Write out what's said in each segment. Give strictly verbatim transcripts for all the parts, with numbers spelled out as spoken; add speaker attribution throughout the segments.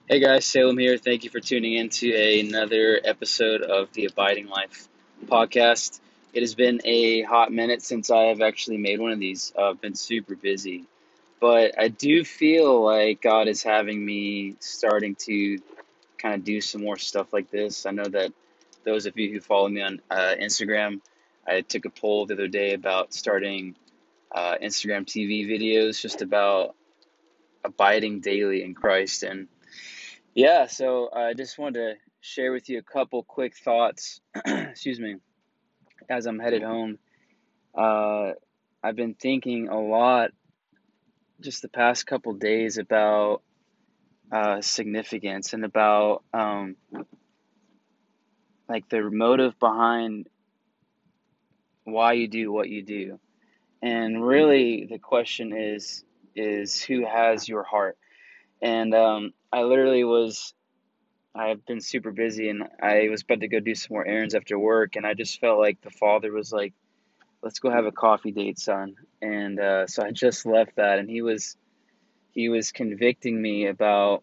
Speaker 1: Hey guys, Salem here. Thank you for tuning in to another episode of the Abiding Life podcast. It has been a hot minute since I have actually made one of these. Uh, I've been super busy, but I do feel like God is having me starting to kind of do some more stuff like this. I know that those of you who follow me on uh, Instagram, I took a poll the other day about starting uh, Instagram T V videos just about abiding daily in Christ. And yeah, so I just wanted to share with you a couple quick thoughts, excuse me, as I'm headed home. Uh, I've been thinking a lot just the past couple days about uh, significance and about um, like the motive behind why you do what you do. And really, the question is is who has your heart? And um, I literally was I've been super busy and I was about to go do some more errands after work, and I just felt like the father was like, let's go have a coffee date, son. And uh, so I just left that, and he was he was convicting me about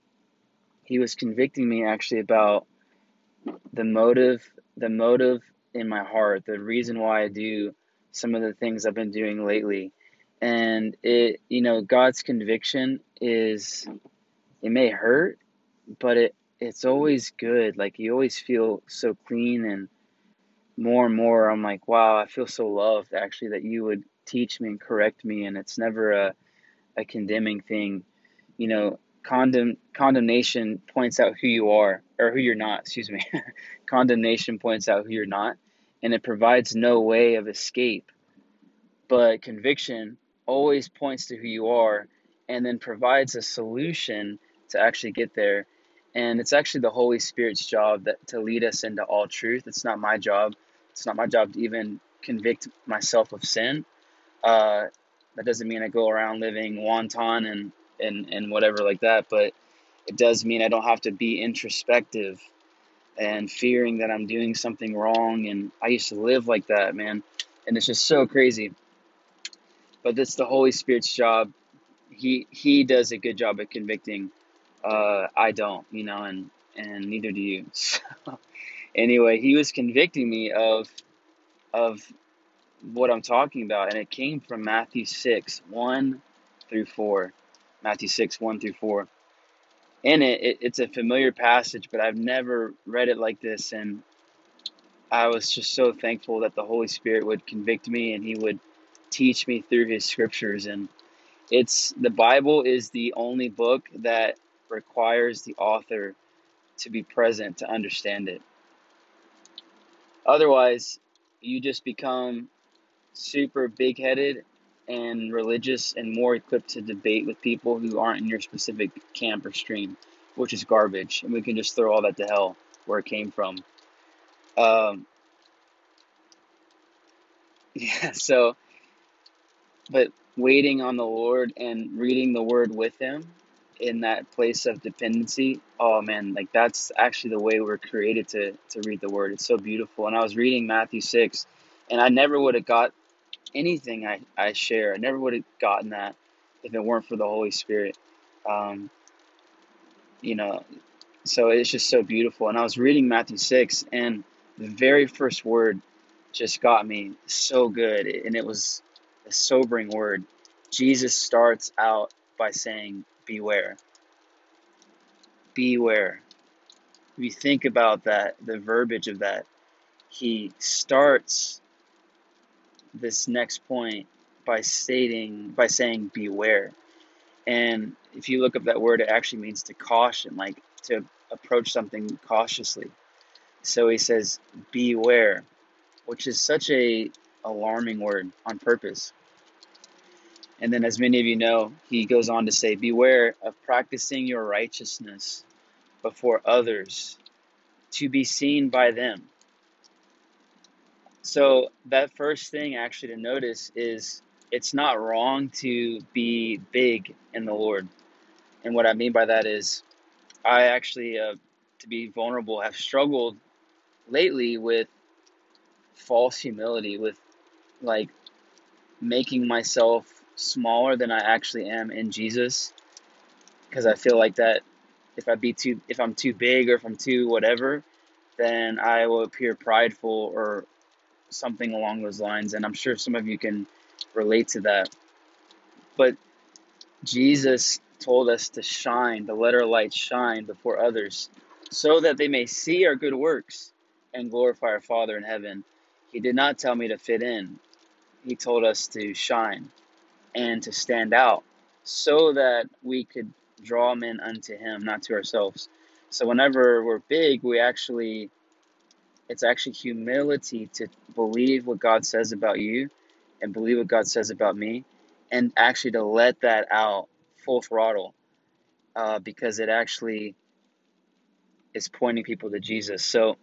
Speaker 1: he was convicting me actually about the motive the motive in my heart, the reason why I do some of the things I've been doing lately. And it, you know, God's conviction is, it may hurt, but it it's always good. Like you always feel so clean, and more and more I'm like, wow, I feel so loved actually that you would teach me and correct me, and it's never a, a condemning thing. You know, condemn condemnation points out who you are or who you're not, excuse me. Condemnation points out who you're not, and it provides no way of escape. But conviction always points to who you are and then provides a solution to actually get there. And it's actually the Holy Spirit's job that to lead us into all truth. It's not my job. It's not my job to even convict myself of sin. Uh, that doesn't mean I go around living wanton and, and, and whatever like that, but it does mean I don't have to be introspective and fearing that I'm doing something wrong. And I used to live like that, man. And it's just so crazy, but that's the Holy Spirit's job. He he does a good job at convicting. Uh, I don't, you know, and and neither do you. So anyway, he was convicting me of of what I'm talking about, and it came from Matthew six one through four. Matthew six one through four. In it, it, it's a familiar passage, but I've never read it like this, and I was just so thankful that the Holy Spirit would convict me and He would teach me through His scriptures. And It's the Bible is the only book that requires the author to be present to understand it. Otherwise, you just become super big-headed and religious and more equipped to debate with people who aren't in your specific camp or stream, which is garbage, and we can just throw all that to hell where it came from. Um, yeah, so, but waiting on the Lord and reading the Word with Him in that place of dependency, oh man, like that's actually the way we're created to to read the Word. It's so beautiful. And I was reading Matthew six, and I never would have got anything I, I share. I never would have gotten that if it weren't for the Holy Spirit. Um, you know, so it's just so beautiful. And I was reading Matthew six, and the very first word just got me so good. And it was a sobering word. Jesus starts out by saying, beware, beware. If you think about that, the verbiage of that, he starts this next point by stating, by saying, beware. And if you look up that word, it actually means to caution, like to approach something cautiously. So he says, beware, which is such a alarming word on purpose. And then, as many of you know, he goes on to say, beware of practicing your righteousness before others to be seen by them. So that first thing actually to notice is it's not wrong to be big in the Lord. And what I mean by that is I actually, uh, to be vulnerable, have struggled lately with false humility, with like making myself smaller than I actually am in Jesus, because I feel like that if I be too if I'm too big or if I'm too whatever, then I will appear prideful or something along those lines. And I'm sure some of you can relate to that. But Jesus told us to shine, to let our light shine before others, so that they may see our good works and glorify our Father in heaven. He did not tell me to fit in. He told us to shine and to stand out, so that we could draw men unto him, not to ourselves. So whenever we're big, we actually, it's actually humility to believe what God says about you and believe what God says about me, and actually to let that out full throttle, uh, because it actually is pointing people to Jesus. So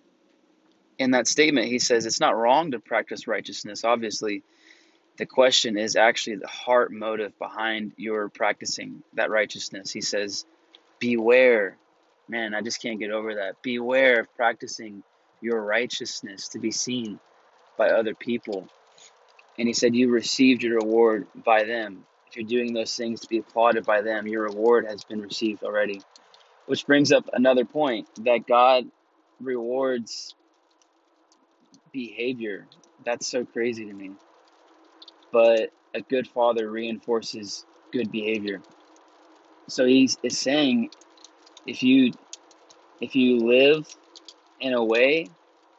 Speaker 1: in that statement, he says it's not wrong to practice righteousness. Obviously, the question is actually the heart motive behind your practicing that righteousness. He says, beware. Man, I just can't get over that. Beware of practicing your righteousness to be seen by other people. And he said, you received your reward by them. If you're doing those things to be applauded by them, your reward has been received already. Which brings up another point, that God rewards behavior. That's so crazy to me. But a good father reinforces good behavior. So he is saying, if you if you live in a way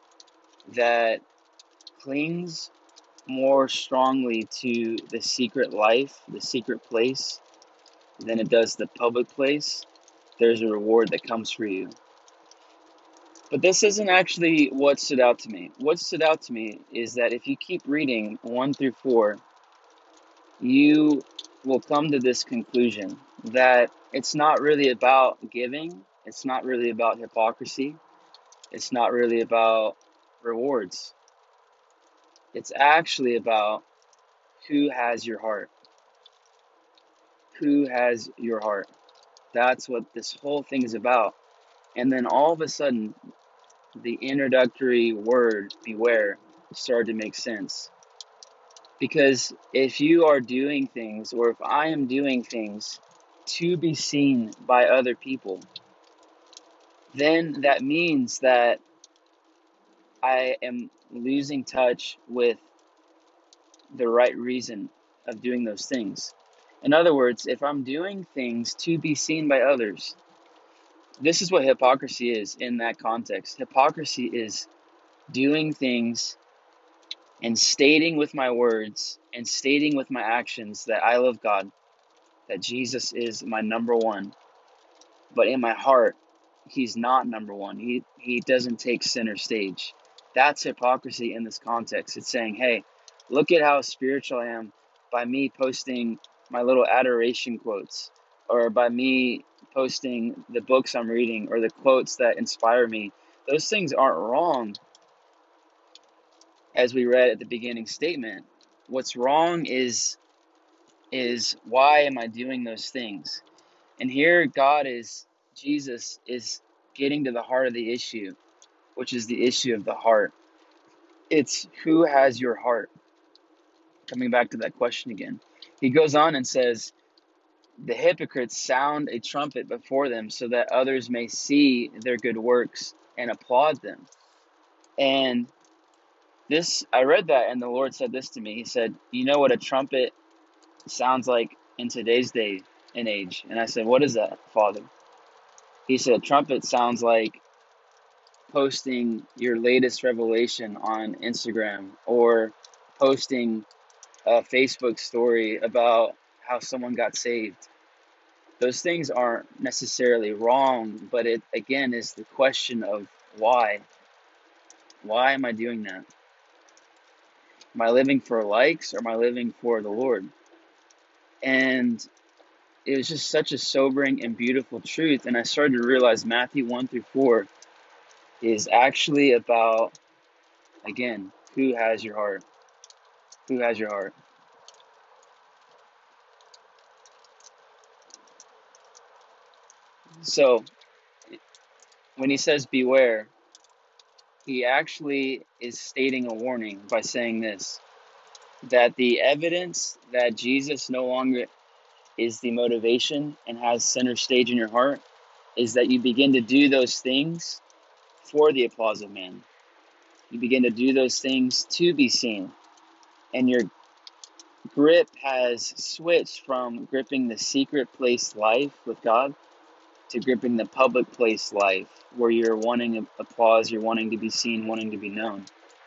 Speaker 1: that clings more strongly to the secret life, the secret place, than it does the public place, there's a reward that comes for you. But this isn't actually what stood out to me. What stood out to me is that if you keep reading one through four, you will come to this conclusion that it's not really about giving, it's not really about hypocrisy, it's not really about rewards. It's actually about who has your heart. Who has your heart? That's what this whole thing is about. And then all of a sudden, the introductory word, beware, started to make sense. Because if you are doing things, or if I am doing things to be seen by other people, then that means that I am losing touch with the right reason of doing those things. In other words, if I'm doing things to be seen by others, this is what hypocrisy is in that context. Hypocrisy is doing things and stating with my words and stating with my actions that I love God, that Jesus is my number one. But in my heart, he's not number one. He he doesn't take center stage. That's hypocrisy in this context. It's saying, hey, look at how spiritual I am by me posting my little adoration quotes, or by me posting the books I'm reading or the quotes that inspire me. Those things aren't wrong, as we read at the beginning statement. What's wrong is is why am I doing those things? And here God is, Jesus is getting to the heart of the issue, which is the issue of the heart. It's who has your heart? Coming back to that question again. He goes on and says, the hypocrites sound a trumpet before them so that others may see their good works and applaud them. And this, I read that and the Lord said this to me. He said, you know what a trumpet sounds like in today's day and age? And I said, what is that, Father? He said, trumpet sounds like posting your latest revelation on Instagram, or posting a Facebook story about how someone got saved. Those things aren't necessarily wrong, but it again is the question of why. Why am I doing that? Am I living for likes, or am I living for the Lord? And it was just such a sobering and beautiful truth. And I started to realize Matthew one through four is actually about, again, who has your heart? Who has your heart? So when he says beware, he actually is stating a warning by saying this, that the evidence that Jesus no longer is the motivation and has center stage in your heart is that you begin to do those things for the applause of man. You begin to do those things to be seen. And your grip has switched from gripping the secret place life with God to gripping the public place life, where you're wanting applause, you're wanting to be seen, wanting to be known.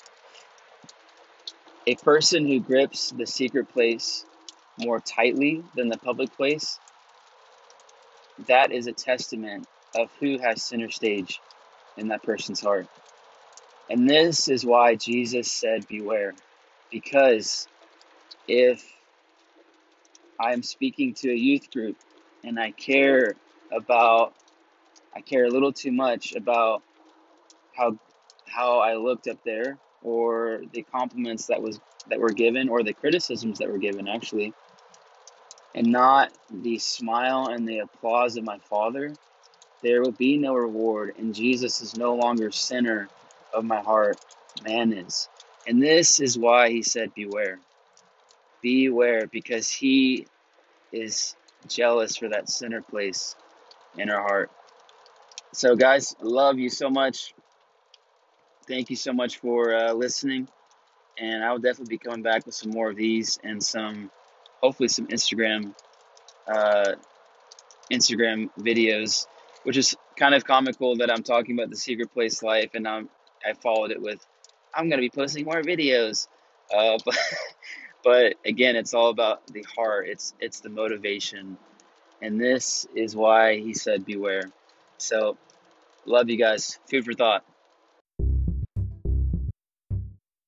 Speaker 1: A person who grips the secret place more tightly than the public place, that is a testament of who has center stage in that person's heart. And this is why Jesus said, beware. Because if I'm speaking to a youth group and I care about, I care a little too much about how how I looked up there, or the compliments that was that were given, or the criticisms that were given actually, and not the smile and the applause of my Father, there will be no reward, and Jesus is no longer center of my heart. Man is. And this is why he said, beware. Beware, because he is jealous for that center place in our heart. So, guys, I love you so much. Thank you so much for uh, listening. And I will definitely be coming back with some more of these and some, hopefully, some Instagram, uh, Instagram videos, which is kind of comical that I'm talking about the secret place life, and I'm I followed it with, I'm gonna be posting more videos. Uh, but but again, it's all about the heart. It's it's the motivation, and this is why he said beware. So love you guys. Food for thought.